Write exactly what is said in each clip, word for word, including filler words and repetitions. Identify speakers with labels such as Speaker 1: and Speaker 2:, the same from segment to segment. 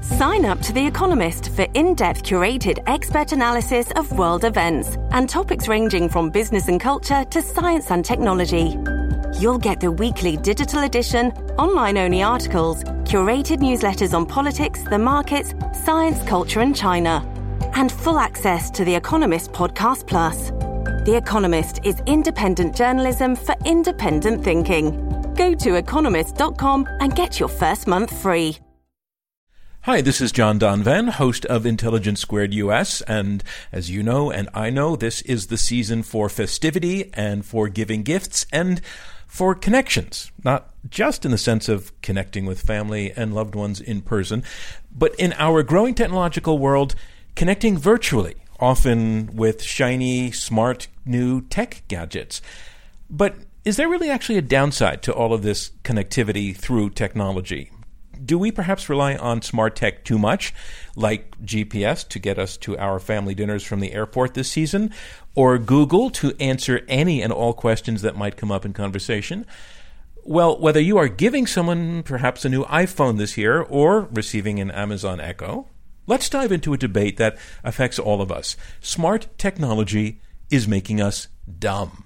Speaker 1: Sign up to The Economist for in-depth curated expert analysis of world events and topics ranging from business and culture to science and technology. You'll get the weekly digital edition, online-only articles, curated newsletters on politics, the markets, science, culture and China, and full access to The Economist Podcast Plus. The Economist is independent journalism for independent thinking. Go to economist dot com and get your first month free.
Speaker 2: Hi, this is John Donvan, host of Intelligence Squared U S, and as you know and I know, this is the season for festivity and for giving gifts and for connections, not just in the sense of connecting with family and loved ones in person, but in our growing technological world, connecting virtually, often with shiny, smart, new tech gadgets. But is there really actually a downside to all of this connectivity through technology? Do we perhaps rely on smart tech too much, like G P S to get us to our family dinners from the airport this season, or Google to answer any and all questions that might come up in conversation? Well, whether you are giving someone perhaps a new iPhone this year or receiving an Amazon Echo, let's dive into a debate that affects all of us. Smart technology is making us dumb.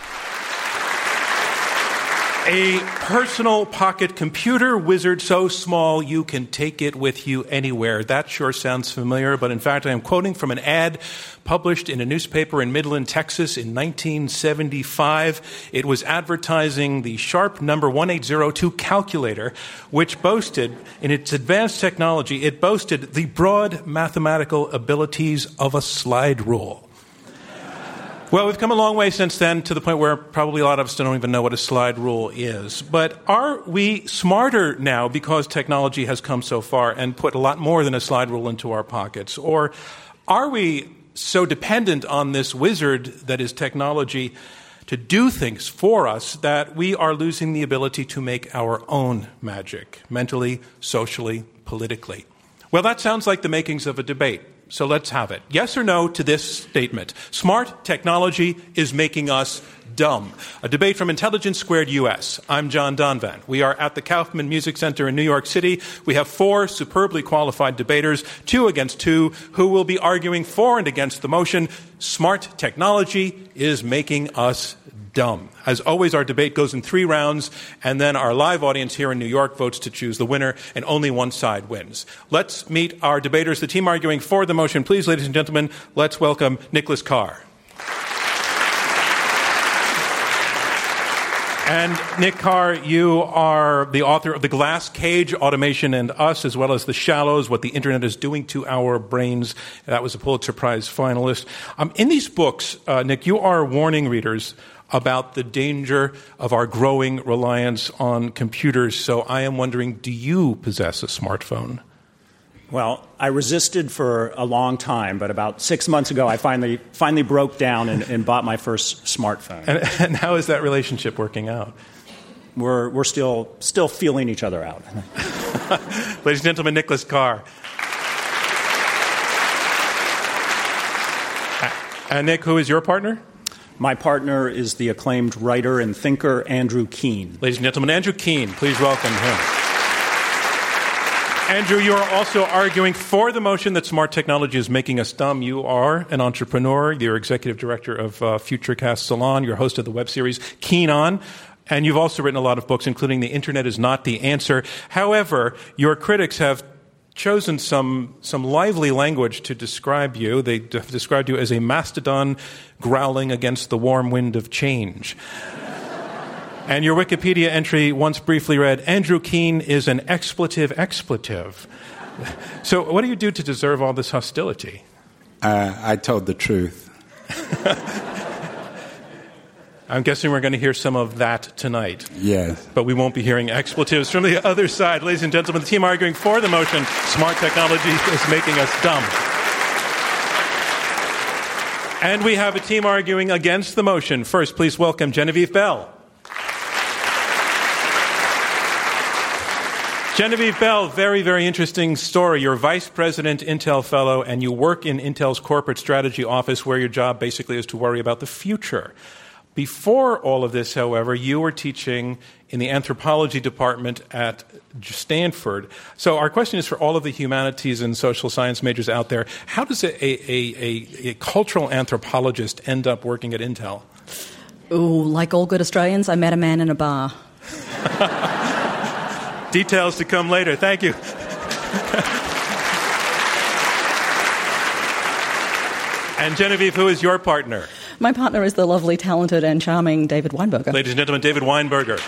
Speaker 2: A personal pocket computer wizard so small you can take it with you anywhere. That sure sounds familiar, but in fact I am quoting from an ad published in a newspaper in Midland, Texas in nineteen seventy-five. It was advertising the Sharp number one eight zero two calculator, which boasted, in its advanced technology, it boasted the broad mathematical abilities of a slide rule. Well, we've come a long way since then to the point where probably a lot of us don't even know what a slide rule is. But are we smarter now because technology has come so far and put a lot more than a slide rule into our pockets? Or are we so dependent on this wizard that is technology to do things for us that we are losing the ability to make our own magic, mentally, socially, politically? Well, that sounds like the makings of a debate. So let's have it. Yes or no to this statement. Smart technology is making us dumb. A debate from Intelligence Squared U S. I'm John Donvan. We are at the Kaufman Music Center in New York City. We have four superbly qualified debaters, two against two, who will be arguing for and against the motion, smart technology is making us dumb. As always, our debate goes in three rounds, and then our live audience here in New York votes to choose the winner, and only one side wins. Let's meet our debaters, the team arguing for the motion. Please, ladies and gentlemen, let's welcome Nicholas Carr. And Nick Carr, you are the author of The Glass Cage, Automation and Us, as well as The Shallows, What the Internet is Doing to Our Brains. That was a Pulitzer Prize finalist. Um, in these books, uh, Nick, you are warning readers about the danger of our growing reliance on computers. So I am wondering, do you possess a smartphone?
Speaker 3: Well, I resisted for a long time, but about six months ago, I finally finally broke down and, and bought my first smartphone.
Speaker 2: And, and how is that relationship working out?
Speaker 3: We're we're still still feeling each other out.
Speaker 2: Ladies and gentlemen, Nicholas Carr. And Nick, who is your partner?
Speaker 3: My partner is the acclaimed writer and thinker Andrew Keen.
Speaker 2: Ladies and gentlemen, Andrew Keen. Please welcome him. Andrew, you are also arguing for the motion that smart technology is making us dumb. You are an entrepreneur. You're executive director of uh, Futurecast Salon. You're host of the web series Keen On. And you've also written a lot of books, including The Internet is Not the Answer. However, your critics have chosen some some lively language to describe you. They have described you as a mastodon growling against the warm wind of change. And your Wikipedia entry once briefly read, Andrew Keen is an expletive expletive. So what do you do to deserve all this hostility?
Speaker 4: Uh, I told the truth.
Speaker 2: I'm guessing we're going to hear some of that tonight.
Speaker 4: Yes.
Speaker 2: But we won't be hearing expletives from the other side. Ladies and gentlemen, the team arguing for the motion, smart technology is making us dumb. And we have a team arguing against the motion. First, please welcome Genevieve Bell. Genevieve Bell, very, very interesting story. You're Vice President, Intel Fellow, and you work in Intel's corporate strategy office where your job basically is to worry about the future. Before all of this, however, you were teaching in the anthropology department at Stanford. So our question is for all of the humanities and social science majors out there, how does a, a, a, a cultural anthropologist end up working at Intel?
Speaker 5: Ooh, like all good Australians, I met a man in a bar.
Speaker 2: Details to come later. Thank you. And Genevieve, who is your partner?
Speaker 5: My partner is the lovely, talented, and charming David Weinberger.
Speaker 2: Ladies and gentlemen, David Weinberger.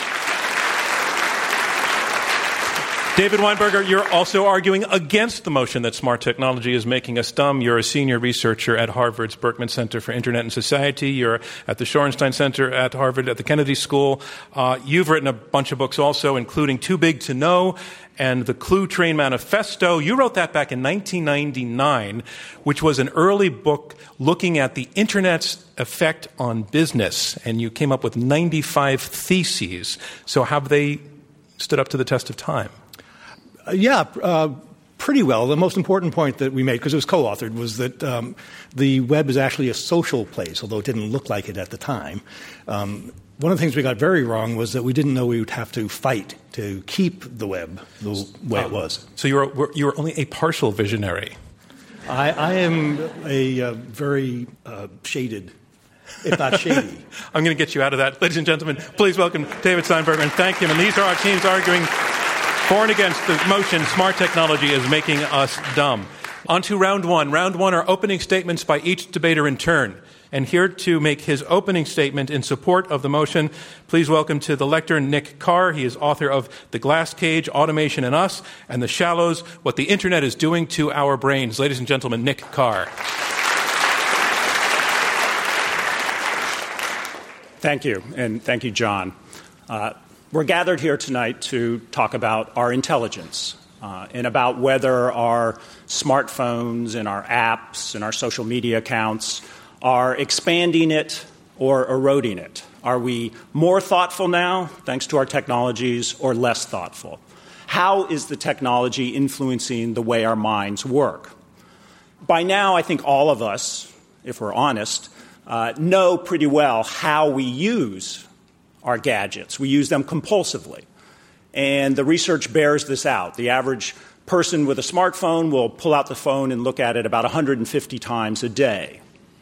Speaker 2: David Weinberger, you're also arguing against the motion that smart technology is making us dumb. You're a senior researcher at Harvard's Berkman Center for Internet and Society. You're at the Shorenstein Center at Harvard, at the Kennedy School. Uh, you've written a bunch of books also, including Too Big to Know and the Clue Train Manifesto. You wrote that back in nineteen ninety-nine, which was an early book looking at the Internet's effect on business. And you came up with ninety-five theses. So have they stood up to the test of time?
Speaker 6: Uh, yeah, uh, pretty well. The most important point that we made, because it was co-authored, was that um, the web is actually a social place, although it didn't look like it at the time. Um, one of the things we got very wrong was that we didn't know we would have to fight to keep the web the way oh. it was.
Speaker 2: So you were, you were only a partial visionary.
Speaker 6: I, I am a uh, very uh, shaded, if not shady.
Speaker 2: I'm going to get you out of that. Ladies and gentlemen, please welcome David Steinberger and thank him. And these are our teams arguing for and against the motion, smart technology is making us dumb. On to round one. Round one are opening statements by each debater in turn. And here to make his opening statement in support of the motion, please welcome to the lectern Nick Carr. He is author of The Glass Cage, Automation and Us, and The Shallows, What the Internet is Doing to Our Brains. Ladies and gentlemen, Nick Carr.
Speaker 3: Thank you, and thank you, John. Uh, We're gathered here tonight to talk about our intelligence uh, and about whether our smartphones and our apps and our social media accounts are expanding it or eroding it. Are we more thoughtful now, thanks to our technologies, or less thoughtful? How is the technology influencing the way our minds work? By now, I think all of us, if we're honest, uh, know pretty well how we use our gadgets. We use them compulsively. And the research bears this out. The average person with a smartphone will pull out the phone and look at it about one hundred fifty times a day.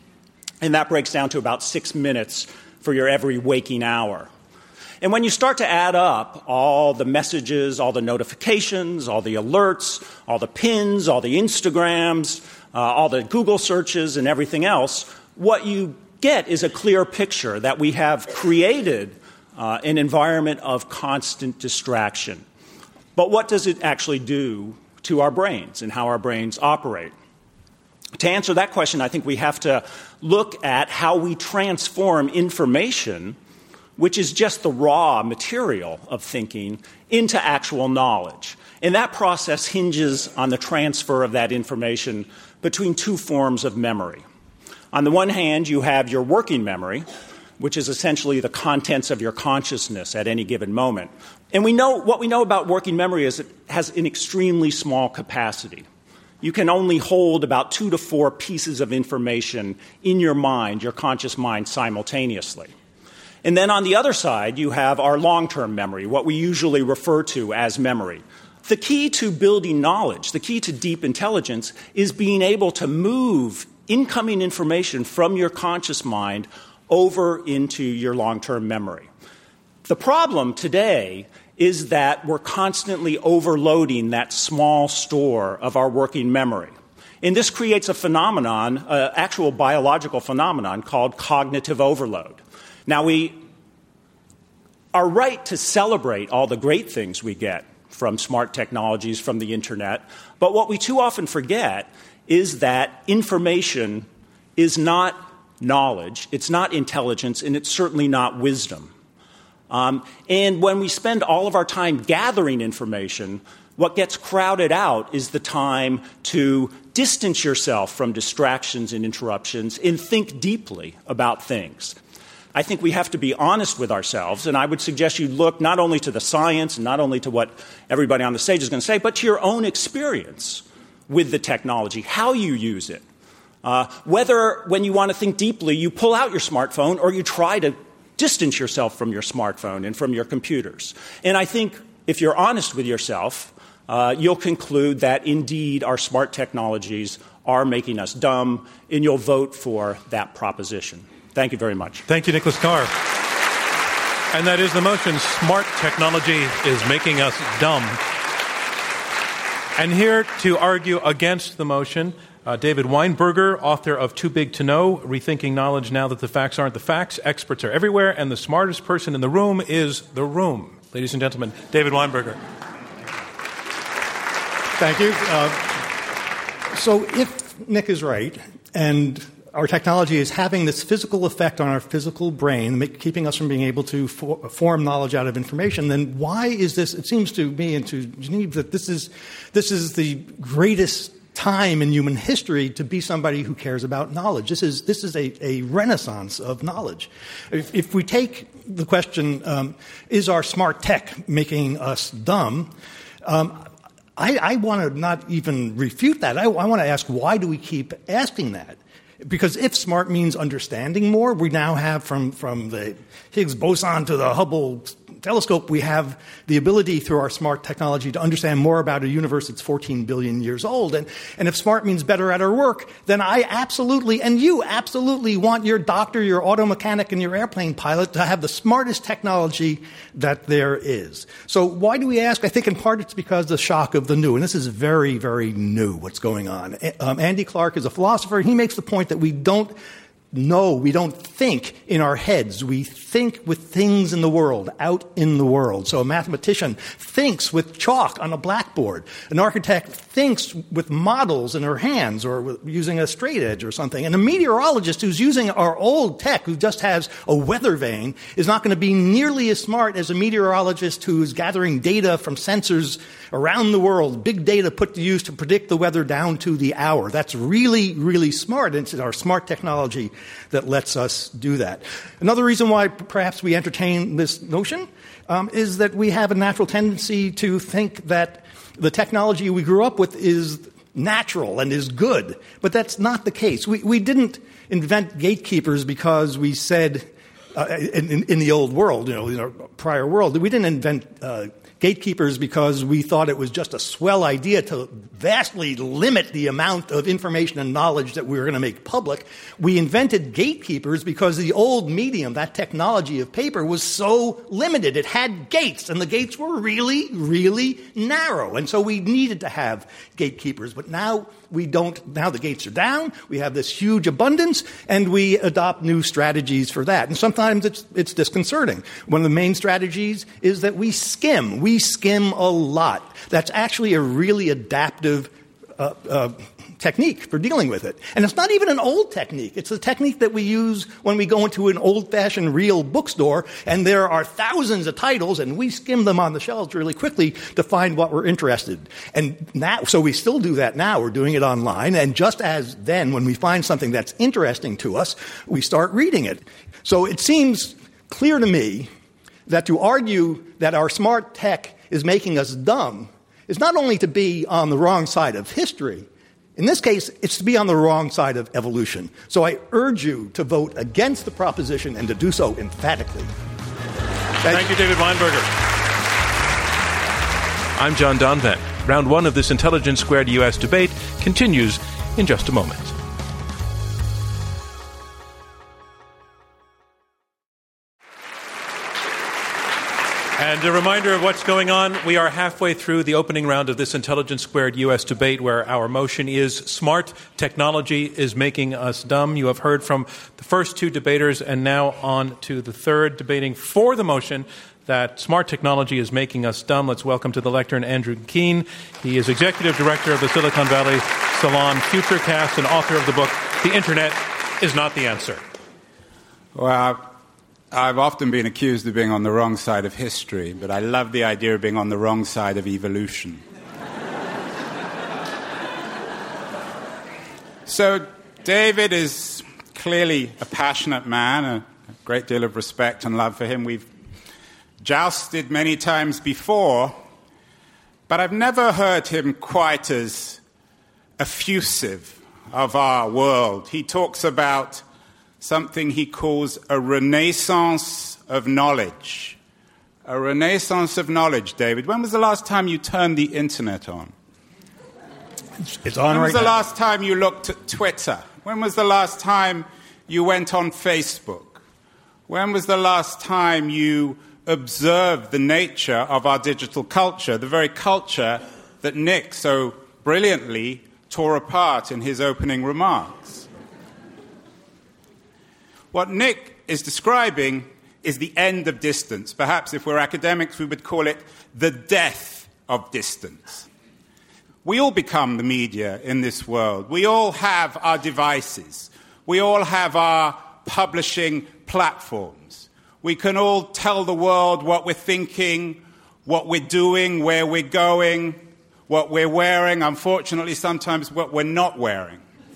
Speaker 3: And that breaks down to about six minutes for your every waking hour. And when you start to add up all the messages, all the notifications, all the alerts, all the pins, all the Instagrams, uh, all the Google searches and everything else, what you get is a clear picture that we have created Uh, an environment of constant distraction. But what does it actually do to our brains and how our brains operate? To answer that question, I think we have to look at how we transform information, which is just the raw material of thinking, into actual knowledge. And that process hinges on the transfer of that information between two forms of memory. On the one hand, you have your working memory, which is essentially the contents of your consciousness at any given moment. And we know what we know about working memory is it has an extremely small capacity. You can only hold about two to four pieces of information in your mind, your conscious mind, simultaneously. And then on the other side, you have our long-term memory, what we usually refer to as memory. The key to building knowledge, the key to deep intelligence, is being able to move incoming information from your conscious mind over into your long-term memory. The problem today is that we're constantly overloading that small store of our working memory. And this creates a phenomenon, an actual biological phenomenon called cognitive overload. Now, we are right to celebrate all the great things we get from smart technologies, from the Internet, but what we too often forget is that information is not knowledge, it's not intelligence, and it's certainly not wisdom. Um, and when we spend all of our time gathering information, what gets crowded out is the time to distance yourself from distractions and interruptions and think deeply about things. I think we have to be honest with ourselves, and I would suggest you look not only to the science and not only to what everybody on the stage is going to say, but to your own experience with the technology, how you use it. Uh, whether, when you want to think deeply, you pull out your smartphone or you try to distance yourself from your smartphone and from your computers. And I think if you're honest with yourself, uh, you'll conclude that indeed our smart technologies are making us dumb, and you'll vote for that proposition. Thank you very much.
Speaker 2: Thank you, Nicholas Carr. And that is the motion, smart technology is making us dumb. And here to argue against the motion, uh, David Weinberger, author of Too Big to Know, Rethinking Knowledge Now That the Facts Aren't the Facts. Experts are everywhere, and the smartest person in the room is the room. Ladies and gentlemen, David Weinberger.
Speaker 6: Thank you. Uh, so if Nick is right, and our technology is having this physical effect on our physical brain, make, keeping us from being able to for, form knowledge out of information, then why is this? It seems to me and to Genevieve that this is this is the greatest time in human history to be somebody who cares about knowledge. This is this is a, a renaissance of knowledge. If, if we take the question, um, is our smart tech making us dumb? Um, I, I want to not even refute that. I, I want to ask, why do we keep asking that? Because if smart means understanding more, we now have from, from the Higgs boson to the Hubble telescope, we have the ability through our smart technology to understand more about a universe that's fourteen billion years old. And, and if smart means better at our work, then I absolutely, and you absolutely want your doctor, your auto mechanic, and your airplane pilot to have the smartest technology that there is. So why do we ask? I think in part it's because of the shock of the new. And this is very, very new, what's going on. Um, Andy Clark is a philosopher. He makes the point that we don't No, we don't think in our heads. We think with things in the world, out in the world. So a mathematician thinks with chalk on a blackboard. An architect thinks with models in her hands or with using a straight edge or something. And a meteorologist who's using our old tech, who just has a weather vane, is not going to be nearly as smart as a meteorologist who's gathering data from sensors around the world, big data put to use to predict the weather down to the hour. That's really, really smart. And it's our smart technology that lets us do that. Another reason why perhaps we entertain this notion um, is that we have a natural tendency to think that the technology we grew up with is natural and is good. But that's not the case. We, we didn't invent gatekeepers because we said, uh, in, in the old world, you know, in our prior world, we didn't invent uh, gatekeepers because we thought it was just a swell idea to vastly limit the amount of information and knowledge that we were going to make public. We invented gatekeepers because the old medium, that technology of paper, was so limited. It had gates, and the gates were really, really narrow. And so we needed to have gatekeepers. But now we don't. Now the gates are down. We have this huge abundance, and we adopt new strategies for that. And sometimes it's, it's disconcerting. One of the main strategies is that we skim. We We skim a lot. That's actually a really adaptive uh, uh, technique for dealing with it. And it's not even an old technique. It's a technique that we use when we go into an old-fashioned real bookstore, and there are thousands of titles, and we skim them on the shelves really quickly to find what we're interested in. And now, so we still do that now. We're doing it online. And just as then, when we find something that's interesting to us, we start reading it. So it seems clear to me that to argue that our smart tech is making us dumb is not only to be on the wrong side of history. In this case, it's to be on the wrong side of evolution. So I urge you to vote against the proposition and to do so emphatically.
Speaker 2: Thank, Thank you, David Weinberger. I'm John Donvan. Round one of this Intelligence Squared U S debate continues in just a moment. And a reminder of what's going on. We are halfway through the opening round of this Intelligence Squared U S debate, where our motion is smart technology is making us dumb. You have heard from the first two debaters, and now on to the third, debating for the motion that smart technology is making us dumb. Let's welcome to the lectern Andrew Keen. He is executive director of the Silicon Valley salon Futurecast and author of the book, The Internet is Not the Answer.
Speaker 4: Well, I've often been accused of being on the wrong side of history, but I love the idea of being on the wrong side of evolution. So David is clearly a passionate man, a great deal of respect and love for him. We've jousted many times before, but I've never heard him quite as effusive of our world. He talks about something he calls a renaissance of knowledge. A renaissance of knowledge, David. When was the last time you turned the internet on?
Speaker 6: It's, it's on right now.
Speaker 4: When was the last time you looked at Twitter? When was the last time you went on Facebook? When was the last time you observed the nature of our digital culture, the very culture that Nick so brilliantly tore apart in his opening remarks? What Nick is describing is the end of distance. Perhaps if we're academics, we would call it the death of distance. We all become the media in this world. We all have our devices. We all have our publishing platforms. We can all tell the world what we're thinking, what we're doing, where we're going, what we're wearing, unfortunately sometimes what we're not wearing.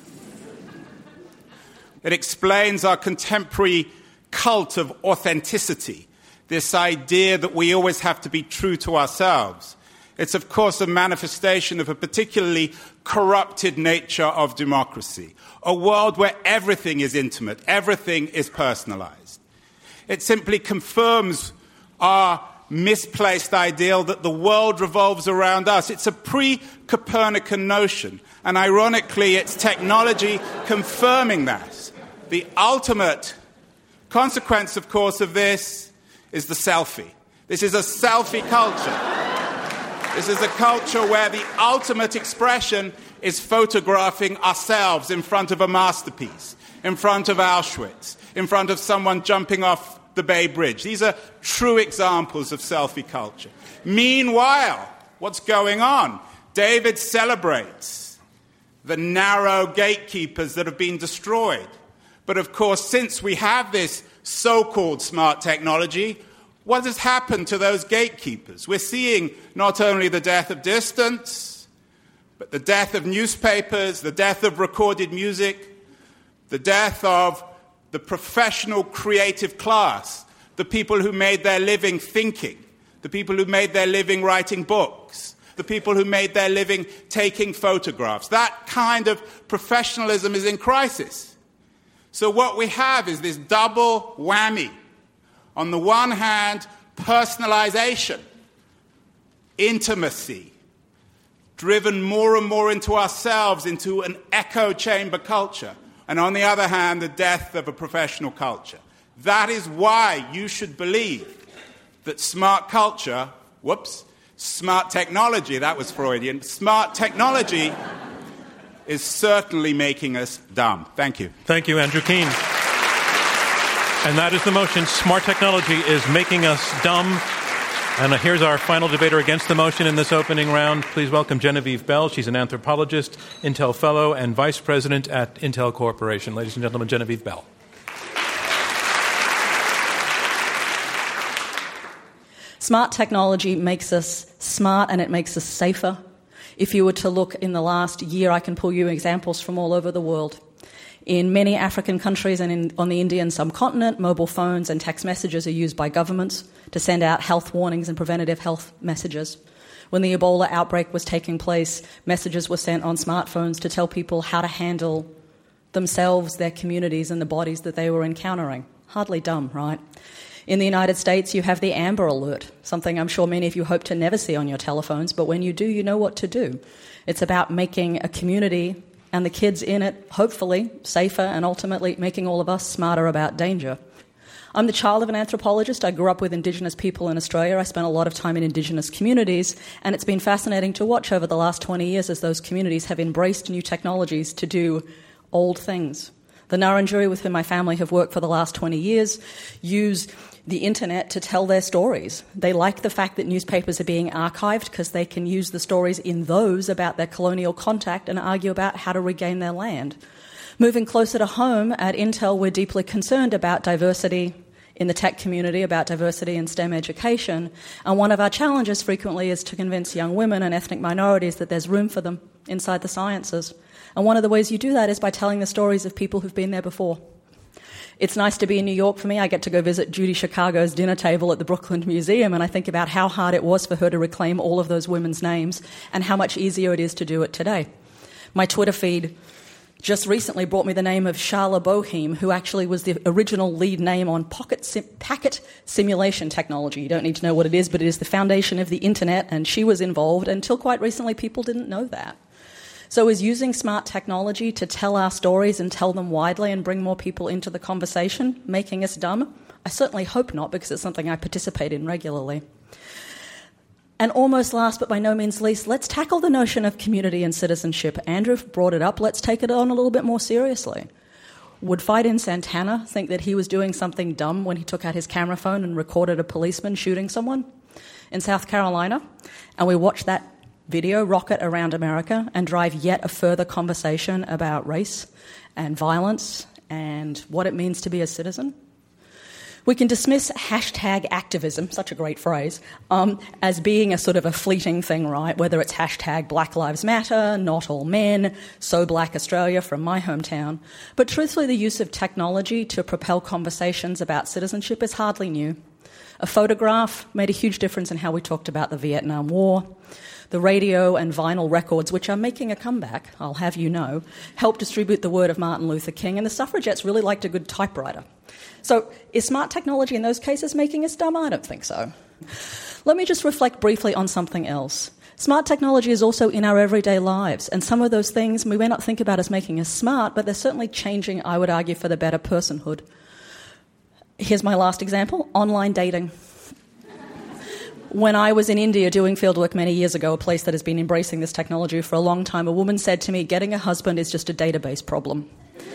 Speaker 4: It explains our contemporary cult of authenticity, this idea that we always have to be true to ourselves. It's, of course, a manifestation of a particularly corrupted nature of democracy, a world where everything is intimate, everything is personalized. It simply confirms our misplaced ideal that the world revolves around us. It's a pre-Copernican notion, and ironically, it's technology confirming that. The ultimate consequence, of course, of this is the selfie. This is a selfie culture. This is a culture where the ultimate expression is photographing ourselves in front of a masterpiece, in front of Auschwitz, in front of someone jumping off the Bay Bridge. These are true examples of selfie culture. Meanwhile, what's going on? David celebrates the narrow gatekeepers that have been destroyed. But of course, since we have this so-called smart technology, what has happened to those gatekeepers? We're seeing not only the death of distance, but the death of newspapers, the death of recorded music, the death of the professional creative class, the people who made their living thinking, the people who made their living writing books, the people who made their living taking photographs. That kind of professionalism is in crisis. So what we have is this double whammy. On the one hand, personalization, intimacy, driven more and more into ourselves, into an echo chamber culture. And on the other hand, the death of a professional culture. That is why you should believe that smart culture, whoops, smart technology, that was Freudian, smart technology is certainly making us dumb. Thank you.
Speaker 2: Thank you, Andrew Keen. And that is the motion. Smart technology is making us dumb. And here's our final debater against the motion in this opening round. Please welcome Genevieve Bell. She's an anthropologist, Intel Fellow, and Vice President at Intel Corporation. Ladies and gentlemen, Genevieve Bell.
Speaker 5: Smart technology makes us smart and it makes us safer. If you were to look in the last year, I can pull you examples from all over the world. In many African countries and in, on the Indian subcontinent, mobile phones and text messages are used by governments to send out health warnings and preventative health messages. When the Ebola outbreak was taking place, messages were sent on smartphones to tell people how to handle themselves, their communities, and the bodies that they were encountering. Hardly dumb, right? In the United States, you have the Amber Alert, something I'm sure many of you hope to never see on your telephones, but when you do, you know what to do. It's about making a community and the kids in it, hopefully, safer and ultimately making all of us smarter about danger. I'm the child of an anthropologist. I grew up with Indigenous people in Australia. I spent a lot of time in Indigenous communities, and it's been fascinating to watch over the last twenty years as those communities have embraced new technologies to do old things. The Ngarrindjeri, with whom my family have worked for the last twenty years, use the internet to tell their stories. They like the fact that newspapers are being archived because they can use the stories in those about their colonial contact and argue about how to regain their land. Moving closer to home, at Intel, we're deeply concerned about diversity in the tech community, about diversity in STEM education. And one of our challenges frequently is to convince young women and ethnic minorities that there's room for them inside the sciences. And one of the ways you do that is by telling the stories of people who've been there before. It's nice to be in New York for me. I get to go visit Judy Chicago's dinner table at the Brooklyn Museum, and I think about how hard it was for her to reclaim all of those women's names and how much easier it is to do it today. My Twitter feed just recently brought me the name of Sharla Boheim, who actually was the original lead name on pocket sim- packet simulation technology. You don't need to know what it is, but it is the foundation of the internet, and she was involved. Until quite recently, people didn't know that. So is using smart technology to tell our stories and tell them widely and bring more people into the conversation making us dumb? I certainly hope not, because it's something I participate in regularly. And almost last but by no means least, let's tackle the notion of community and citizenship. Andrew brought it up. Let's take it on a little bit more seriously. Would Fiden Santana think that he was doing something dumb when he took out his camera phone and recorded a policeman shooting someone in South Carolina? And we watched that video rocket around America and drive yet a further conversation about race and violence and what it means to be a citizen? We can dismiss hashtag activism, such a great phrase, um, as being a sort of a fleeting thing, right? Whether it's hashtag Black Lives Matter, Not All Men, So Black Australia from my hometown. But truthfully, the use of technology to propel conversations about citizenship is hardly new. A photograph made a huge difference in how we talked about the Vietnam War. The radio and vinyl records, which are making a comeback, I'll have you know, helped distribute the word of Martin Luther King, and the suffragettes really liked a good typewriter. So is smart technology in those cases making us dumb? I don't think so. Let me just reflect briefly on something else. Smart technology is also in our everyday lives, and some of those things we may not think about as making us smart, but they're certainly changing, I would argue, for the better personhood. Here's my last example, online dating. When I was in India doing fieldwork many years ago, a place that has been embracing this technology for a long time, a woman said to me, getting a husband is just a database problem.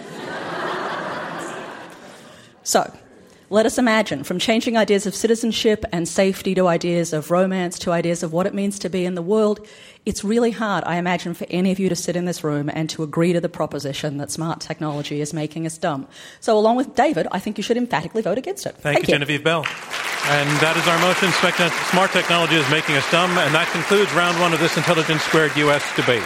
Speaker 5: So, let us imagine, from changing ideas of citizenship and safety to ideas of romance to ideas of what it means to be in the world, it's really hard, I imagine, for any of you to sit in this room and to agree to the proposition that smart technology is making us dumb. So along with David, I think you should emphatically vote against it.
Speaker 2: Thank, Thank you, you, Genevieve Bell. And that is our motion, smart technology is making us dumb, and that concludes round one of this Intelligence Squared U S debate.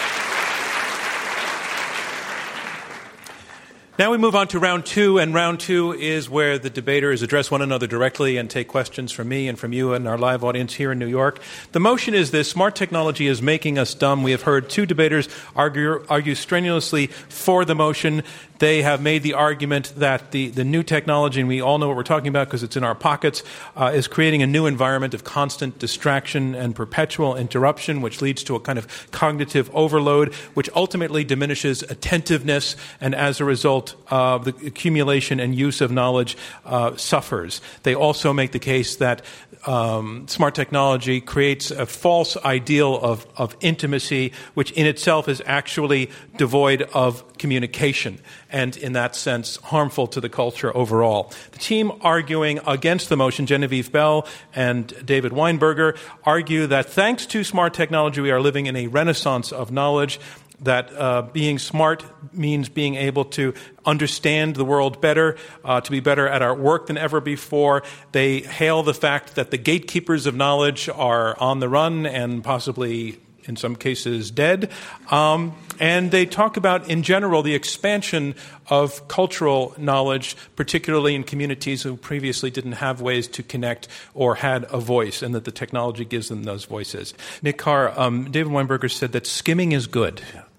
Speaker 2: Now we move on to round two, and round two is where the debaters address one another directly and take questions from me and from you and our live audience here in New York. The motion is this: smart technology is making us dumb. We have heard two debaters argue, argue strenuously for the motion. They have made the argument that the, the new technology, and we all know what we're talking about because it's in our pockets, uh, is creating a new environment of constant distraction and perpetual interruption, which leads to a kind of cognitive overload, which ultimately diminishes attentiveness, and as a result, uh, the accumulation and use of knowledge uh, suffers. They also make the case that um, smart technology creates a false ideal of, of intimacy, which in itself is actually devoid of communication, and in that sense harmful to the culture overall. The team arguing against the motion, Genevieve Bell and David Weinberger, argue that thanks to smart technology we are living in a renaissance of knowledge, that uh, being smart means being able to understand the world better, uh, to be better at our work than ever before. They hail the fact that the gatekeepers of knowledge are on the run and possibly in some cases dead. Um, and they talk about, in general, the expansion of cultural knowledge, particularly in communities who previously didn't have ways to connect or had a voice, and that the technology gives them those voices. Nick Carr, um, David Weinberger said that skimming is good.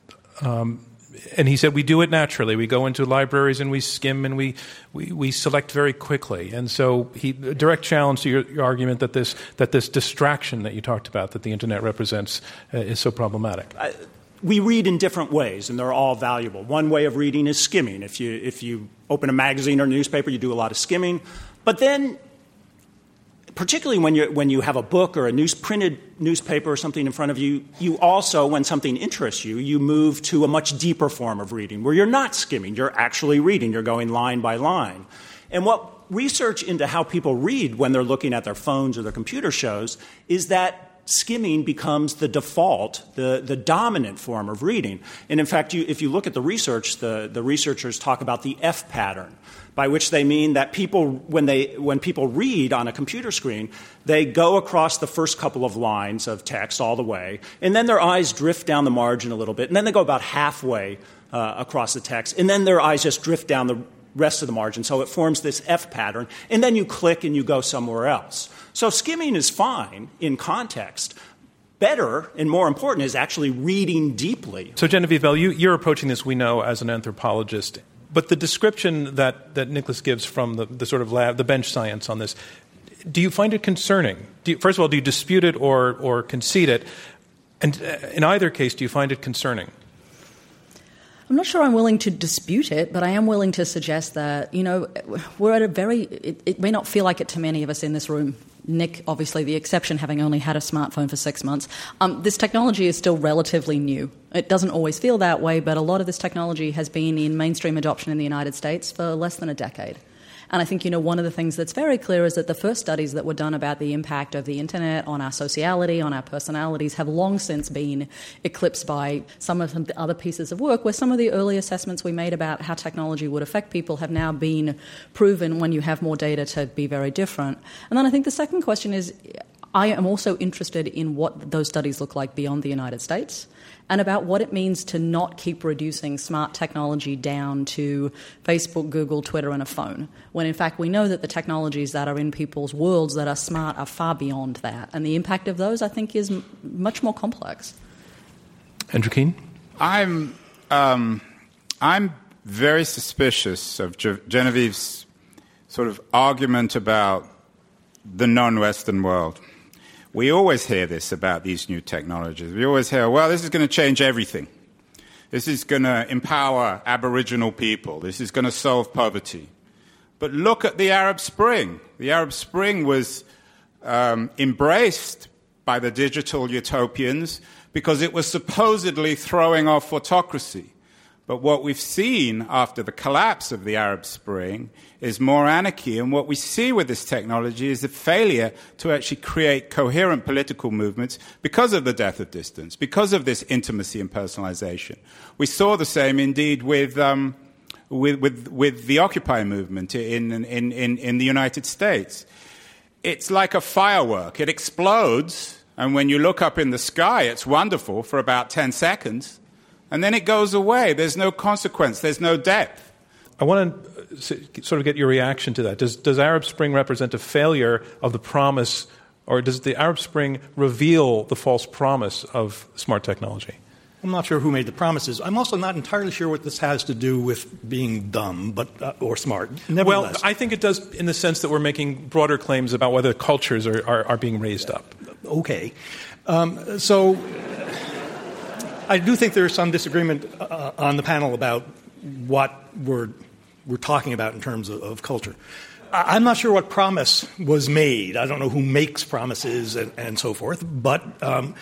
Speaker 2: Um, and he said we do it naturally. We go into libraries and we skim and we, we, we select very quickly. And so he a direct challenge to your, your argument that this that this distraction that you talked about that the internet represents uh, is so problematic.
Speaker 3: I, we read in different ways, and they're all valuable. One way of reading is skimming. If you if you open a magazine or newspaper, you do a lot of skimming. But then, particularly when you when you have a book or a news printed newspaper or something in front of you, you also, when something interests you, you move to a much deeper form of reading where you're not skimming, you're actually reading, you're going line by line. And what research into how people read when they're looking at their phones or their computer shows is that skimming becomes the default, the, the dominant form of reading. And in fact, you, if you look at the research, the, the researchers talk about the F pattern, by which they mean that people, when they when people read on a computer screen, they go across the first couple of lines of text all the way, and then their eyes drift down the margin a little bit, and then they go about halfway uh, across the text, and then their eyes just drift down the rest of the margin. So it forms this F pattern, and then you click and you go somewhere else. So skimming is fine in context, better and more important is actually reading deeply.
Speaker 2: So, Genevieve Bell, you, you're approaching this, we know, as an anthropologist. But the description that, that Nicholas gives from the, the sort of lab, the bench science on this, do you find it concerning? Do you, first of all, do you dispute it or, or concede it? And in either case, do you find it concerning?
Speaker 5: I'm not sure I'm willing to dispute it, but I am willing to suggest that, you know, we're at a very, it, it may not feel like it to many of us in this room. Nick, obviously the exception, having only had a smartphone for six months. Um, this technology is still relatively new. It doesn't always feel that way, but a lot of this technology has been in mainstream adoption in the United States for less than a decade. And I think, you know, one of the things that's very clear is that the first studies that were done about the impact of the internet on our sociality, on our personalities, have long since been eclipsed by some of the other pieces of work where some of the early assessments we made about how technology would affect people have now been proven, when you have more data, to be very different. And then I think the second question is, I am also interested in what those studies look like beyond the United States, and about what it means to not keep reducing smart technology down to Facebook, Google, Twitter, and a phone, when in fact we know that the technologies that are in people's worlds that are smart are far beyond that. And the impact of those, I think, is m- much more complex.
Speaker 2: Andrew Keen?
Speaker 4: I'm, um, I'm very suspicious of Je- Genevieve's sort of argument about the non-Western world. We always hear this about these new technologies. We always hear, well, this is going to change everything. This is going to empower Aboriginal people. This is going to solve poverty. But look at the Arab Spring. The Arab Spring was um, embraced by the digital utopians because it was supposedly throwing off autocracy. But what we've seen after the collapse of the Arab Spring is more anarchy. And what we see with this technology is a failure to actually create coherent political movements because of the death of distance, because of this intimacy and personalization. We saw the same, indeed, with um, with, with, with the Occupy movement in, in, in, in the United States. It's like a firework. It explodes, and when you look up in the sky, it's wonderful for about ten seconds. And then it goes away. There's no consequence. There's no depth.
Speaker 2: I want to sort of get your reaction to that. Does, does Arab Spring represent a failure of the promise, or does the Arab Spring reveal the false promise of smart technology?
Speaker 6: I'm not sure who made the promises. I'm also not entirely sure what this has to do with being dumb but uh, or smart.
Speaker 2: Well, I think it does in the sense that we're making broader claims about whether cultures are, are, are being raised up.
Speaker 6: Okay. Um, so... I do think there is some disagreement uh, on the panel about what we're, we're talking about in terms of, of culture. I, I'm not sure what promise was made. I don't know who makes promises and, and so forth. But um,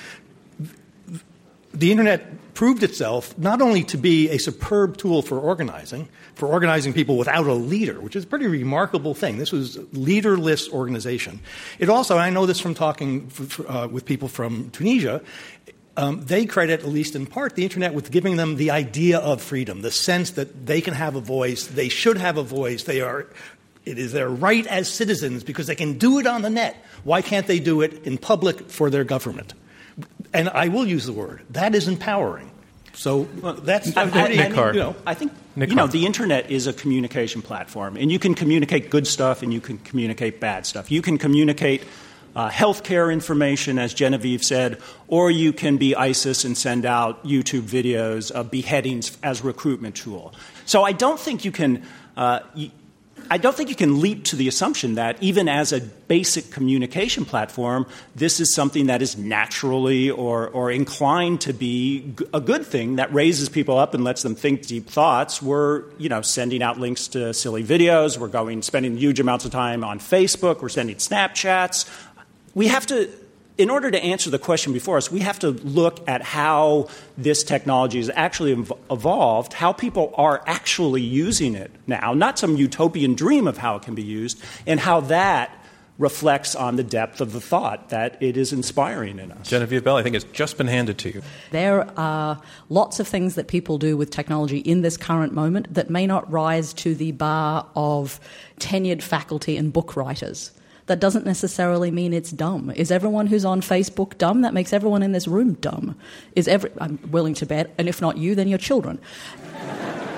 Speaker 6: the Internet proved itself not only to be a superb tool for organizing, for organizing people without a leader, which is a pretty remarkable thing. This was leaderless organization. It also, and I know this from talking f- f- uh, with people from Tunisia, Um, they credit, at least in part, the Internet with giving them the idea of freedom, the sense that they can have a voice, they should have a voice, they are, it is their right as citizens because they can do it on the net. Why can't they do it in public for their government? And I will use the word. That is empowering. So well, that's
Speaker 3: I,
Speaker 6: pretty,
Speaker 3: I, I,
Speaker 6: you know,
Speaker 3: I think
Speaker 2: Nick
Speaker 3: you know
Speaker 2: Hart.
Speaker 3: the Internet is a communication platform, and you can communicate good stuff and you can communicate bad stuff. You can communicate Uh, healthcare information, as Genevieve said, or you can be ISIS and send out YouTube videos of beheadings as recruitment tool. So I don't think you can. Uh, you, I don't think you can leap to the assumption that even as a basic communication platform, this is something that is naturally or, or inclined to be g- a good thing that raises people up and lets them think deep thoughts. We're, you know, sending out links to silly videos. We're going, spending huge amounts of time on Facebook. We're sending Snapchats. We have to, in order to answer the question before us, we have to look at how this technology has actually ev- evolved, how people are actually using it now, not some utopian dream of how it can be used, and how that reflects on the depth of the thought that it is inspiring in us.
Speaker 2: Genevieve Bell, I think it's just been handed to you.
Speaker 5: There are lots of things that people do with technology in this current moment that may not rise to the bar of tenured faculty and book writers. That doesn't necessarily mean it's dumb. Is everyone who's on Facebook dumb? That makes everyone in this room dumb. Is every, I'm willing to bet, and if not you, then your children.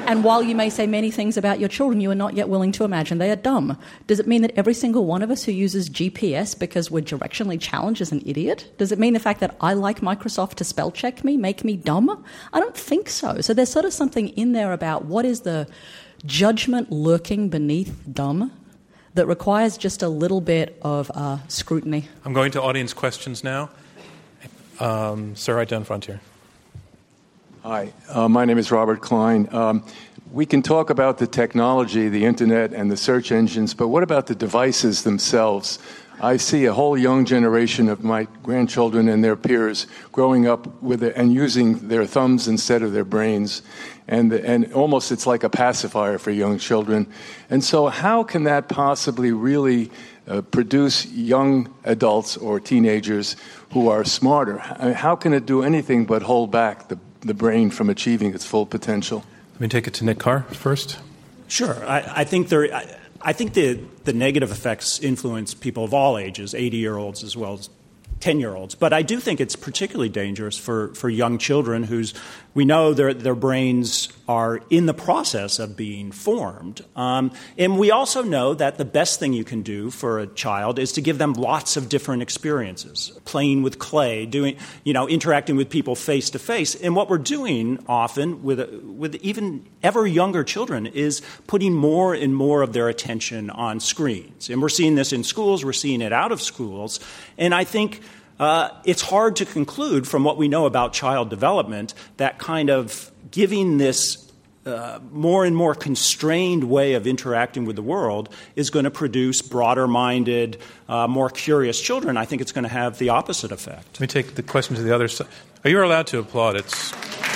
Speaker 5: And while you may say many things about your children, you are not yet willing to imagine they are dumb. Does it mean that every single one of us who uses G P S because we're directionally challenged is an idiot? Does it mean the fact that I like Microsoft to spell check me make me dumb? I don't think so. So there's sort of something in there about what is the judgment lurking beneath dumb that requires just a little bit of uh, scrutiny.
Speaker 2: I'm going to audience questions now. Um, sir, right down front here.
Speaker 7: Hi, uh, my name is Robert Klein. Um, we can talk about the technology, the internet, and the search engines, but what about the devices themselves? I see a whole young generation of my grandchildren and their peers growing up with it and using their thumbs instead of their brains, and and almost it's like a pacifier for young children. And so, how can that possibly really uh, produce young adults or teenagers who are smarter? I mean, how can it do anything but hold back the the brain from achieving its full potential?
Speaker 2: Let me take it to Nick Carr first.
Speaker 3: Sure. I, I think there. I, I think the the negative effects influence people of all ages, eighty-year-olds as well as ten-year-olds. But I do think it's particularly dangerous for, for young children whose we know their their brains are in the process of being formed. Um, and we also know that the best thing you can do for a child is to give them lots of different experiences, playing with clay, doing, you know, interacting with people face to face. And what we're doing often with with even ever younger children is putting more and more of their attention on screens. And we're seeing this in schools, we're seeing it out of schools. And I think Uh, it's hard to conclude from what we know about child development that kind of giving this uh, more and more constrained way of interacting with the world is going to produce broader-minded, uh, more curious children. I think it's going to have the opposite effect.
Speaker 2: Let me take the question to the other side. Oh, you're allowed to applaud. It's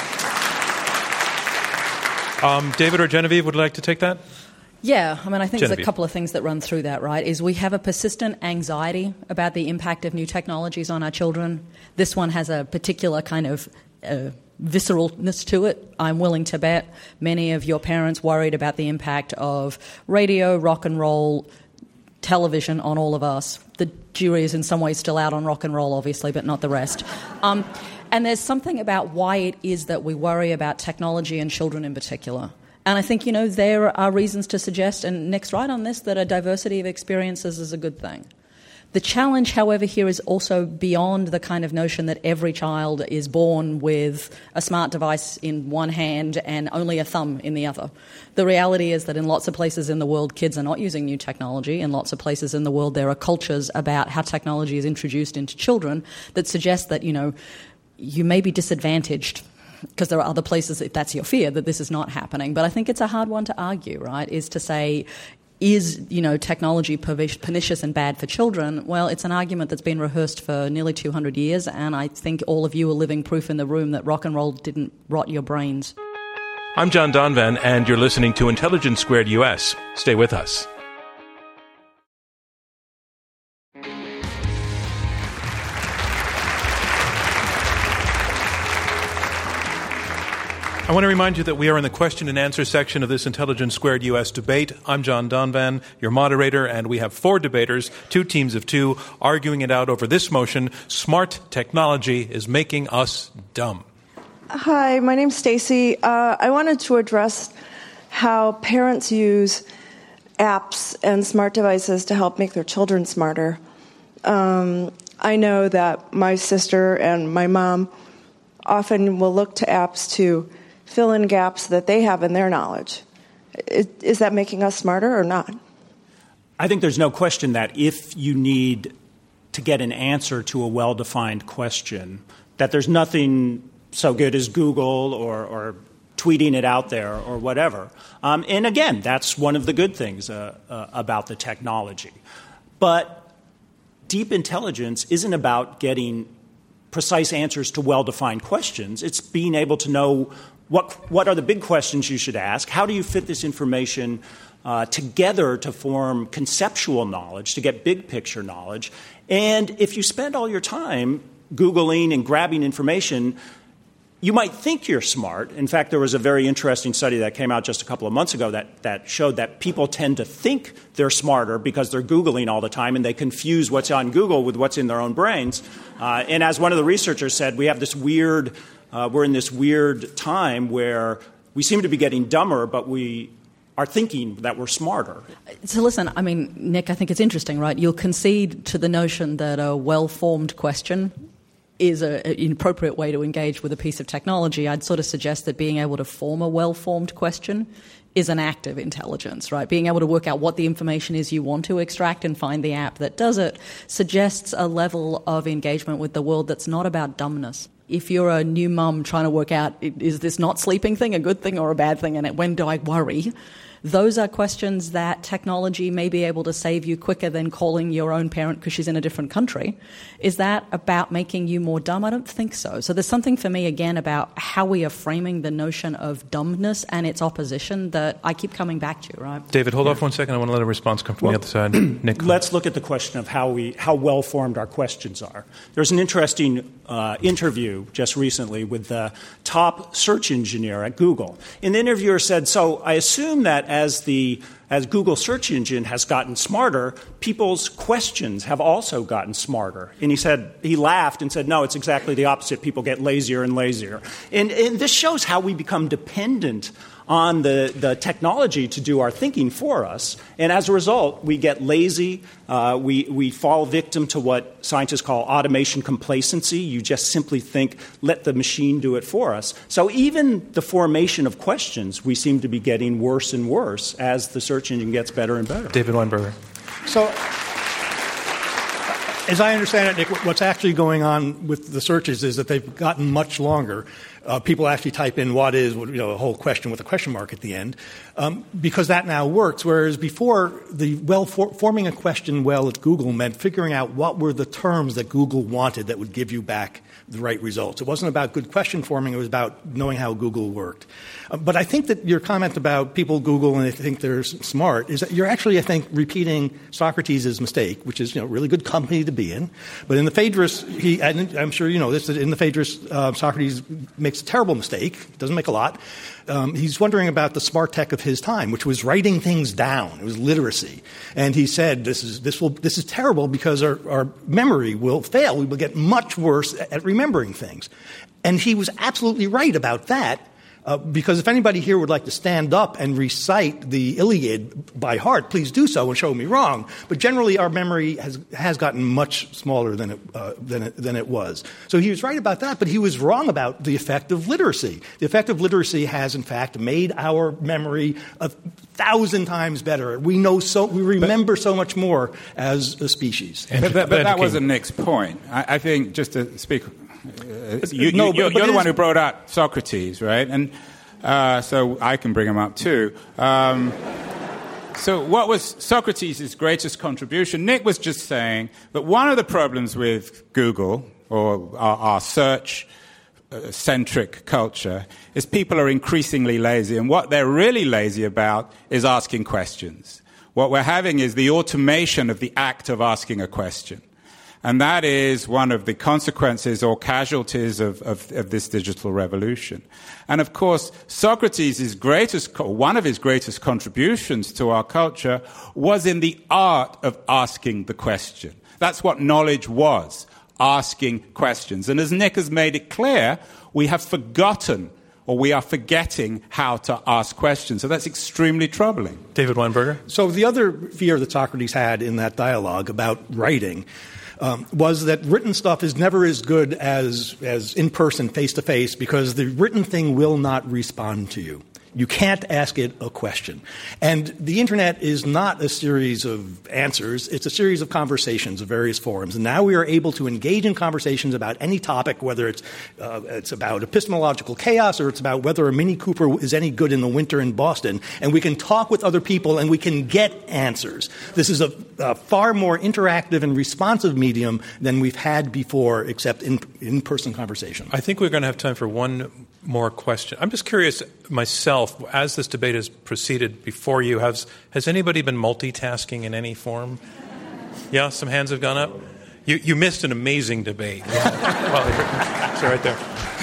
Speaker 2: um, David or Genevieve would like to take that?
Speaker 5: Yeah, I mean, I think
Speaker 2: Genevieve.
Speaker 5: there's a couple of things that run through that, right? Is we have a persistent anxiety about the impact of new technologies on our children. This one has a particular kind of uh, visceralness to it. I'm willing to bet many of your parents worried about the impact of radio, rock and roll, television on all of us. The jury is in some ways still out on rock and roll, obviously, but not the rest. Um, and there's something about why it is that we worry about technology and children in particular. And I think, you know, there are reasons to suggest, and Nick's right on this, that a diversity of experiences is a good thing. The challenge, however, here is also beyond the kind of notion that every child is born with a smart device in one hand and only a thumb in the other. The reality is that in lots of places in the world, kids are not using new technology. In lots of places in the world, there are cultures about how technology is introduced into children that suggest that, you know, you may be disadvantaged because there are other places, if that's your fear, that this is not happening. But I think it's a hard one to argue, right, is to say, is, you know, technology pernicious and bad for children? Well, it's an argument that's been rehearsed for nearly two hundred years, and I think all of you are living proof in the room that rock and roll didn't rot your brains.
Speaker 2: I'm John Donvan, and you're listening to Intelligence Squared U S. Stay with us. I want to remind you that we are in the question and answer section of this Intelligence Squared U S debate. I'm John Donvan, your moderator, and we have four debaters, two teams of two, arguing it out over this motion: smart technology is making us dumb.
Speaker 8: Hi, my name's Stacy. Uh, I wanted to address how parents use apps and smart devices to help make their children smarter. Um, I know that my sister and my mom often will look to apps to fill in gaps that they have in their knowledge. Is, is that making us smarter or not?
Speaker 3: I think there's no question that if you need to get an answer to a well-defined question, that there's nothing so good as Google or, or tweeting it out there or whatever. Um, and again, that's one of the good things uh, uh, about the technology. But deep intelligence isn't about getting precise answers to well-defined questions. It's being able to know what what are the big questions you should ask, how do you fit this information uh, together to form conceptual knowledge, to get big-picture knowledge. And if you spend all your time Googling and grabbing information, you might think you're smart. In fact, there was a very interesting study that came out just a couple of months ago that, that showed that people tend to think they're smarter because they're Googling all the time, and they confuse what's on Google with what's in their own brains. Uh, and as one of the researchers said, we have this weird, uh, we're in this weird time where we seem to be getting dumber, but we are thinking that we're smarter.
Speaker 5: So listen, I mean, Nick, I think it's interesting, right? You'll concede to the notion that a well-formed question is a, an appropriate way to engage with a piece of technology. I'd sort of suggest that being able to form a well-formed question is an act of intelligence, right? Being able to work out what the information is you want to extract and find the app that does it suggests a level of engagement with the world that's not about dumbness. If you're a new mum trying to work out, is this not sleeping thing a good thing or a bad thing, and when do I worry? Those are questions that technology may be able to save you quicker than calling your own parent because she's in a different country. Is that about making you more dumb? I don't think so. So there's something for me, again, about how we are framing the notion of dumbness and its opposition that I keep coming back to, right?
Speaker 2: David, hold yeah. off one second. I want to let a response come from well, the other side. Nick.
Speaker 3: Let's look at the question of how we how well-formed our questions are. There's an interesting uh, interview just recently with the top search engineer at Google. And the interviewer said, so I assume that as the as Google search engine has gotten smarter, people's questions have also gotten smarter. And he said, he laughed and said, no, it's exactly the opposite. People get lazier and lazier. And, and this shows how we become dependent on the, the technology to do our thinking for us. And as a result, we get lazy. Uh, we, we fall victim to what scientists call automation complacency. You just simply think, let the machine do it for us. So even the formation of questions, we seem to be getting worse and worse as the search engine gets better and better.
Speaker 2: David Weinberger.
Speaker 6: So, as I understand it, Nick, what's actually going on with the searches is that they've gotten much longer. Uh, people actually type in what is, you know, a whole question with a question mark at the end, um, because that now works. Whereas before, the well for, forming a question well at Google meant figuring out what were the terms that Google wanted that would give you back the right results. It wasn't about good question forming. It was about knowing how Google worked. Uh, but I think that your comment about people Google and they think they're smart is that you're actually, I think, repeating Socrates' mistake, which is, you know, really good company to be in. But in the Phaedrus, he, and I'm sure you know this, in the Phaedrus, uh, Socrates makes a terrible mistake, doesn't make a lot. Um, he's wondering about the smart tech of his time, which was writing things down. It was literacy. And he said, this is, this will, this is terrible because our, our memory will fail. We will get much worse at remembering things. And he was absolutely right about that. Uh, because if anybody here would like to stand up and recite the Iliad by heart, please do so and show me wrong. But generally, our memory has has gotten much smaller than it uh, than it, than it was. So he was right about that, but he was wrong about the effect of literacy. The effect of literacy has, in fact, made our memory a thousand times better. We know so we remember but, so much more as a species.
Speaker 4: But, but, but that wasn't Nick's point. I, I think just to speak. Uh, you,
Speaker 6: no,
Speaker 4: you, you're,
Speaker 6: but, but
Speaker 4: you're the one who brought up Socrates, right? And uh, so I can bring him up too. Um, so what was Socrates' greatest contribution? Nick was just saying that one of the problems with Google or our, our search-centric culture is people are increasingly lazy, and what they're really lazy about is asking questions. What we're having is the automation of the act of asking a question. And that is one of the consequences or casualties of, of, of this digital revolution. And of course, Socrates' greatest, one of his greatest contributions to our culture was in the art of asking the question. That's what knowledge was, asking questions. And as Nick has made it clear, we have forgotten or we are forgetting how to ask questions. So that's extremely troubling.
Speaker 2: David Weinberger?
Speaker 6: So the other fear that Socrates had in that dialogue about writing Um, was that written stuff is never as good as, as in-person, face-to-face, because the written thing will not respond to you. You can't ask it a question. And the Internet is not a series of answers. It's a series of conversations of various forums. And now we are able to engage in conversations about any topic, whether it's, uh, it's about epistemological chaos or it's about whether a Mini Cooper is any good in the winter in Boston. And we can talk with other people and we can get answers. This is a, a far more interactive and responsive medium than we've had before, except in, in-person conversation.
Speaker 2: I think we're going to have time for one more question. I'm just curious myself, as this debate has proceeded before you, has, has anybody been multitasking in any form? Yeah, some hands have gone up? You, you missed an amazing debate. It's right there.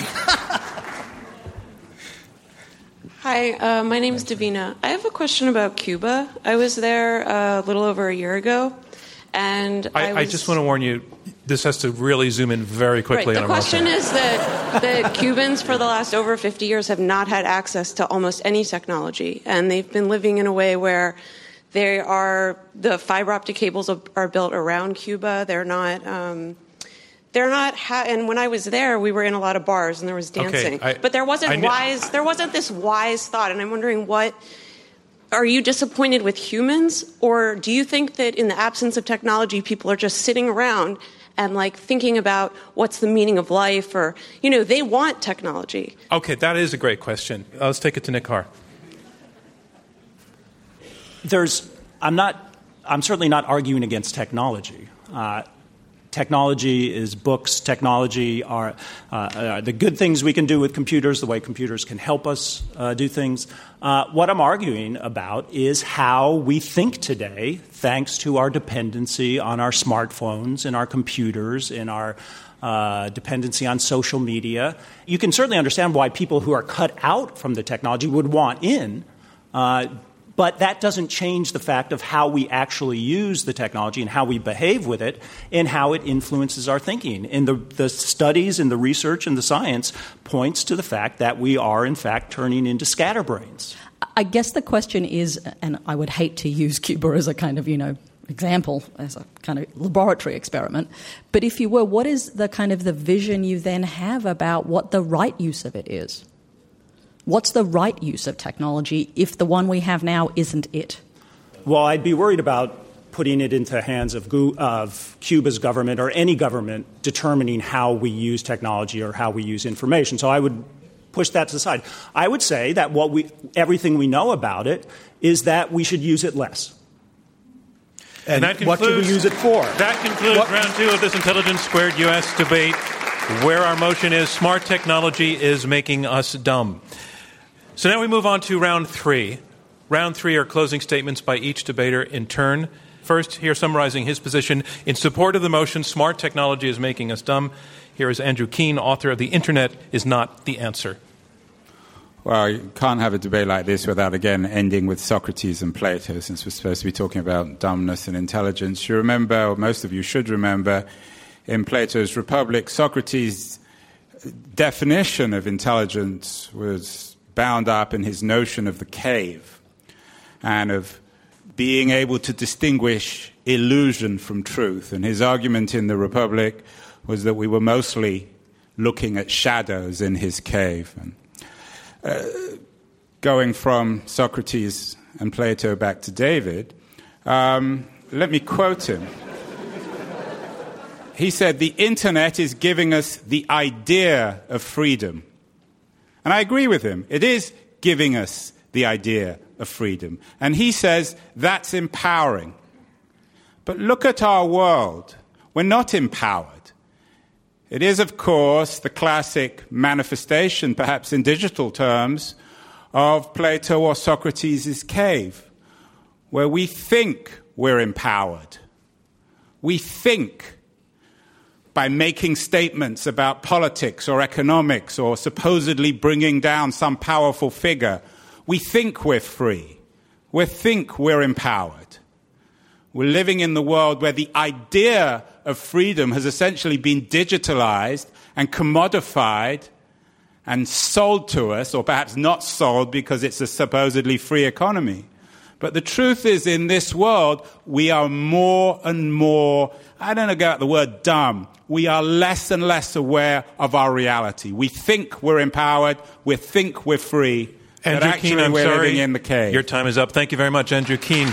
Speaker 9: Hi, uh, my name is Davina. I have a question about Cuba. I was there uh, a little over a year ago, and I,
Speaker 2: I,
Speaker 9: was...
Speaker 2: I just want to warn you, this has to really zoom in very quickly.
Speaker 9: Right.
Speaker 2: On
Speaker 9: the
Speaker 2: our
Speaker 9: question
Speaker 2: motion.
Speaker 9: is that the Cubans for the last over fifty years have not had access to almost any technology, and they've been living in a way where they are the fiber optic cables are built around Cuba. They're not. Um, They're not, ha- and when I was there, we were in a lot of bars and there was dancing.
Speaker 2: Okay, I,
Speaker 9: but there wasn't
Speaker 2: I kn-
Speaker 9: wise. There wasn't this wise thought, and I'm wondering, what are you disappointed with humans, or do you think that in the absence of technology, people are just sitting around and like thinking about what's the meaning of life, or you know, they want technology?
Speaker 2: Okay, that is a great question. Uh, let's take it to Nick Carr.
Speaker 3: There's, I'm not, I'm certainly not arguing against technology. Uh, Technology is books. Technology are uh, uh, the good things we can do with computers, the way computers can help us uh, do things. Uh, what I'm arguing about is how we think today, thanks to our dependency on our smartphones and our computers and our uh, dependency on social media. You can certainly understand why people who are cut out from the technology would want in. Uh, But that doesn't change the fact of how we actually use the technology and how we behave with it and how it influences our thinking. And the, the studies and the research and the science points to the fact that we are, in fact, turning into scatterbrains.
Speaker 5: I guess the question is, and I would hate to use Cuba as a kind of, you know, example, as a kind of laboratory experiment, but if you were, what is the kind of the vision you then have about what the right use of it is? What's the right use of technology if the one we have now isn't it?
Speaker 3: Well, I'd be worried about putting it into the hands of, of Cuba's government or any government determining how we use technology or how we use information. So I would push that to the side. I would say that what we, everything we know about it is that we should use it less.
Speaker 2: And, and that
Speaker 6: what should we use it for?
Speaker 2: That concludes what? round two of this Intelligence Squared U S debate, where our motion is smart technology is making us dumb. So now we move on to round three. Round three are closing statements by each debater in turn. First, here summarizing his position in support of the motion, smart technology is making us dumb. Here is Andrew Keen, author of The Internet is Not the Answer.
Speaker 4: Well, you can't have a debate like this without, again, ending with Socrates and Plato, since we're supposed to be talking about dumbness and intelligence. You remember, or most of you should remember, in Plato's Republic, Socrates' definition of intelligence was bound up in his notion of the cave and of being able to distinguish illusion from truth. And his argument in the Republic was that we were mostly looking at shadows in his cave. And uh, going from Socrates and Plato back to David, um, let me quote him. He said, "The internet is giving us the idea of freedom." And I agree with him. It is giving us the idea of freedom. And he says that's empowering. But look at our world. We're not empowered. It is, of course, the classic manifestation, perhaps in digital terms, of Plato or Socrates' cave, where we think we're empowered. We think by making statements about politics or economics or supposedly bringing down some powerful figure. We think we're free. We think we're empowered. We're living in the world where the idea of freedom has essentially been digitalized and commodified and sold to us, or perhaps not sold because it's a supposedly free economy. But the truth is, in this world, we are more and more, I don't know about the word dumb, we are less and less aware of our reality. We think we're empowered, we think we're free,
Speaker 2: Andrew
Speaker 4: but actually
Speaker 2: Keen, I'm
Speaker 4: we're
Speaker 2: sorry.
Speaker 4: living in the cave.
Speaker 2: Your time is up. Thank you very much, Andrew Keen.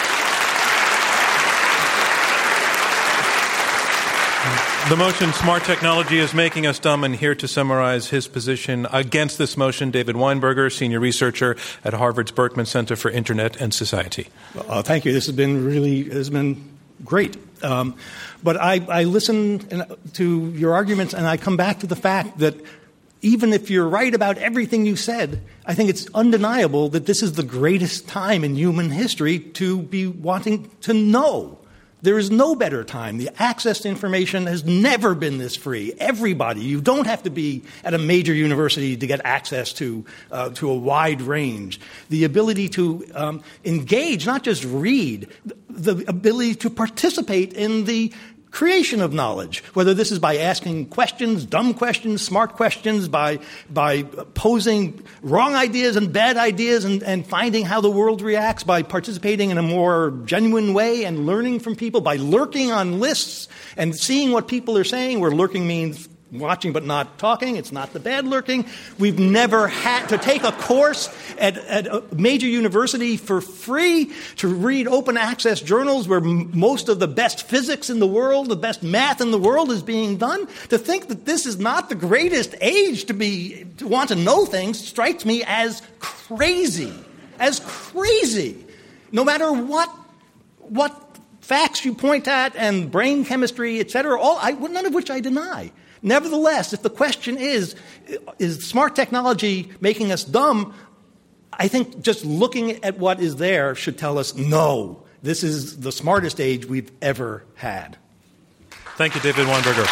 Speaker 2: The motion, smart technology is making us dumb, and here to summarize his position against this motion, David Weinberger, senior researcher at Harvard's Berkman Center for Internet and Society.
Speaker 6: Uh, thank you. This has been really has been great. Um, but I, I listen to your arguments, and I come back to the fact that even if you're right about everything you said, I think it's undeniable that this is the greatest time in human history to be wanting to know. There is no better time. The access to information has never been this free. Everybody, you don't have to be at a major university to get access to uh, to a wide range. The ability to um, engage, not just read, the ability to participate in the creation of knowledge, whether this is by asking questions, dumb questions, smart questions, by by posing wrong ideas and bad ideas and, and finding how the world reacts, by participating in a more genuine way and learning from people, by lurking on lists and seeing what people are saying, where lurking means watching but not talking. It's not the bad lurking. We've never had to take a course at, at a major university for free, to read open access journals where m- most of the best physics in the world, the best math in the world is being done. To think that this is not the greatest age to be to want to know things strikes me as crazy, as crazy. No matter what what facts you point at and brain chemistry, et cetera, all I, none of which I deny. Nevertheless, if the question is, is smart technology making us dumb, I think just looking at what is there should tell us, no, this is the smartest age we've ever had.
Speaker 2: Thank you, David Weinberger.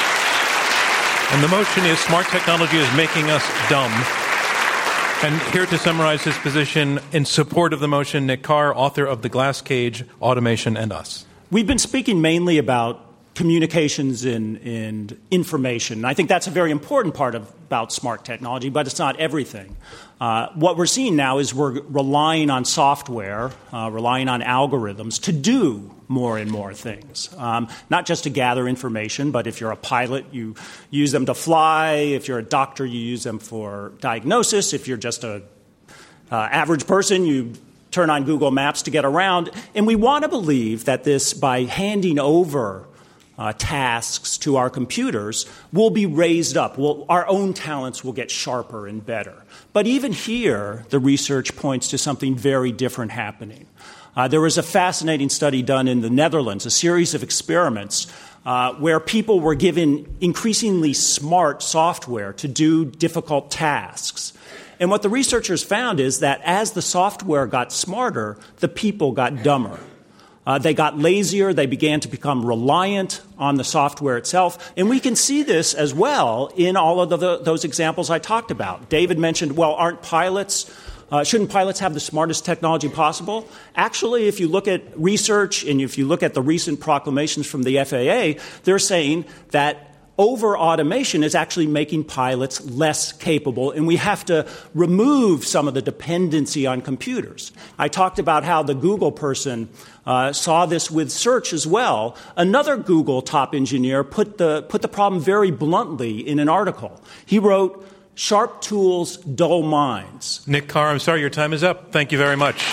Speaker 2: And the motion is smart technology is making us dumb. And here to summarize his position in support of the motion, Nick Carr, author of The Glass Cage, Automation and Us.
Speaker 3: We've been speaking mainly about communications and, and information. I think that's a very important part of, about smart technology, but it's not everything. Uh, what we're seeing now is we're relying on software, uh, relying on algorithms to do more and more things. Um, not just to gather information, but if you're a pilot, you use them to fly. If you're a doctor, you use them for diagnosis. If you're just a uh, average person, you turn on Google Maps to get around. And we want to believe that this, by handing over Uh, tasks to our computers, will be raised up. We'll, our own talents will get sharper and better. But even here, the research points to something very different happening. Uh, there was a fascinating study done in the Netherlands, a series of experiments uh, where people were given increasingly smart software to do difficult tasks. And what the researchers found is that as the software got smarter, the people got dumber. Uh, they got lazier. They began to become reliant on the software itself. And we can see this as well in all of the, the, those examples I talked about. David mentioned, well, aren't pilots, uh, shouldn't pilots have the smartest technology possible? Actually, if you look at research and if you look at the recent proclamations from the F A A, they're saying that over-automation is actually making pilots less capable, and we have to remove some of the dependency on computers. I talked about how the Google person uh, saw this with search as well. Another Google top engineer put the, put the problem very bluntly in an article. He wrote, "Sharp tools, dull minds."
Speaker 2: Nick Carr, I'm sorry, your time is up. Thank you very much.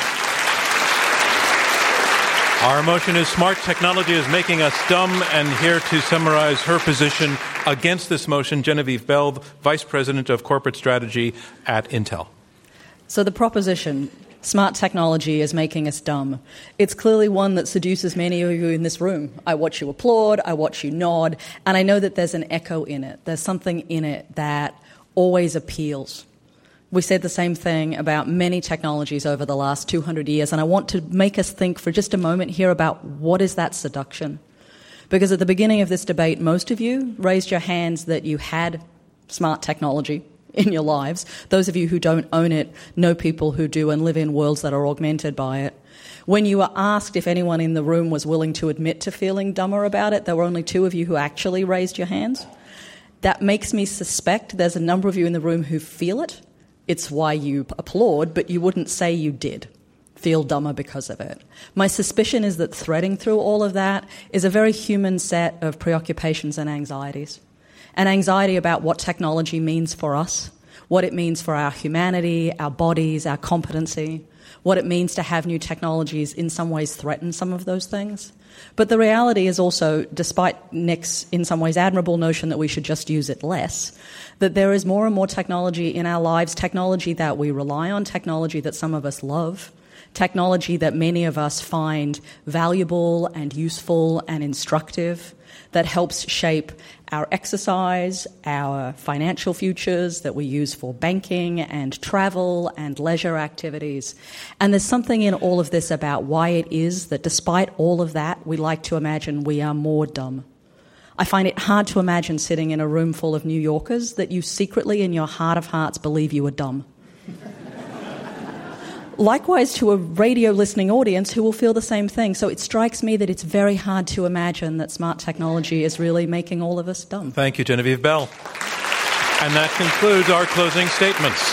Speaker 2: Our motion is smart technology is making us dumb, and here to summarize her position against this motion, Genevieve Bell, Vice President of Corporate Strategy at Intel.
Speaker 5: So the proposition, smart technology is making us dumb, it's clearly one that seduces many of you in this room. I watch you applaud, I watch you nod, and I know that there's an echo in it. There's something in it that always appeals. We said the same thing about many technologies over the last two hundred years, and I want to make us think for just a moment here about what is that seduction. Because at the beginning of this debate, most of you raised your hands that you had smart technology in your lives. Those of you who don't own it know people who do and live in worlds that are augmented by it. When you were asked if anyone in the room was willing to admit to feeling dumber about it, there were only two of you who actually raised your hands. That makes me suspect there's a number of you in the room who feel it. It's why you applaud, but you wouldn't say you did feel dumber because of it. My suspicion is that threading through all of that is a very human set of preoccupations and anxieties. An anxiety about what technology means for us, what it means for our humanity, our bodies, our competency, what it means to have new technologies in some ways threaten some of those things. But the reality is also, despite Nick's in some ways admirable notion that we should just use it less, that there is more and more technology in our lives, technology that we rely on, technology that some of us love, technology that many of us find valuable and useful and instructive, that helps shape our exercise, our financial futures, that we use for banking and travel and leisure activities. And there's something in all of this about why it is that despite all of that, we like to imagine we are more dumb. I find it hard to imagine sitting in a room full of New Yorkers that you secretly in your heart of hearts believe you are dumb. likewise to a radio listening audience who will feel the same thing. So it strikes me that it's very hard to imagine that smart technology is really making all of us dumb.
Speaker 2: Thank you, Genevieve Bell. And that concludes our closing statements.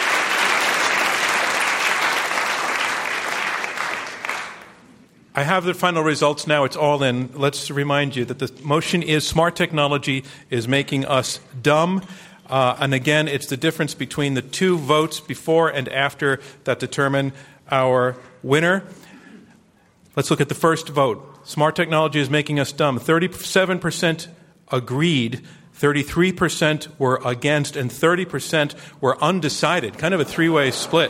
Speaker 2: I have the final results now. It's all in. Let's remind you that the motion is smart technology is making us dumb. Uh, and again, it's the difference between the two votes before and after that determine our winner. Let's look at the first vote. Smart technology is making us dumb. thirty-seven percent agreed, thirty-three percent were against, and thirty percent were undecided. Kind of a three-way split.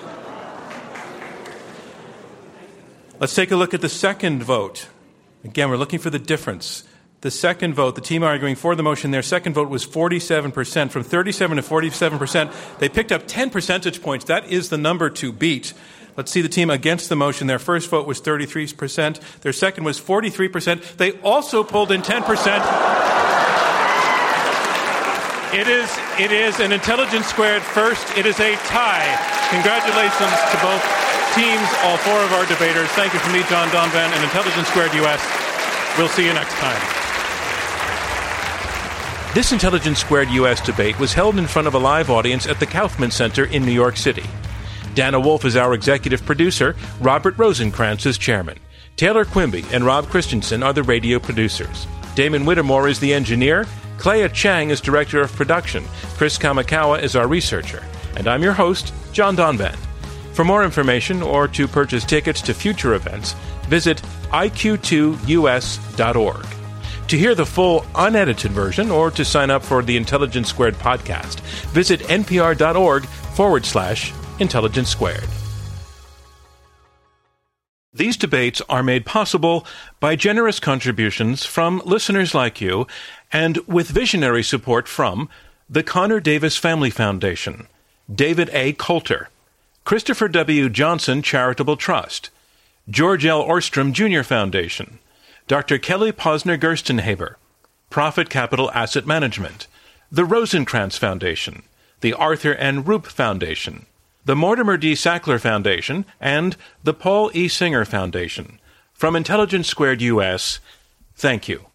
Speaker 2: Let's take a look at the second vote. Again, we're looking for the difference. The second vote, the team arguing for the motion, their second vote was forty-seven percent. From thirty-seven to forty-seven percent, they picked up ten percentage points. That is the number to beat. Let's see the team against the motion. Their first vote was thirty-three percent. Their second was forty-three percent. They also pulled in ten percent. It is, it is an Intelligence Squared first. It is a tie. Congratulations to both teams, all four of our debaters. Thank you from me, John Donvan, and Intelligence Squared U S. We'll see you next time. This Intelligence Squared U S debate was held in front of a live audience at the Kaufman Center in New York City. Dana Wolf is our executive producer. Robert Rosenkrantz is chairman. Taylor Quimby and Rob Christensen are the radio producers. Damon Whittemore is the engineer. Clea Chang is director of production. Chris Kamikawa is our researcher. And I'm your host, John Donvan. For more information or to purchase tickets to future events, visit I Q two U S dot org. To hear the full unedited version or to sign up for the Intelligence Squared podcast, visit npr.org forward slash Intelligence Squared. These debates are made possible by generous contributions from listeners like you and with visionary support from the Connor Davis Family Foundation, David A. Coulter, Christopher W. Johnson Charitable Trust, George L. Orstrom Junior Foundation, Doctor Kelly Posner Gerstenhaber, Profit Capital Asset Management, the Rosenkrantz Foundation, the Arthur N. Roop Foundation, the Mortimer D. Sackler Foundation, and the Paul E. Singer Foundation. From Intelligence Squared U S, thank you.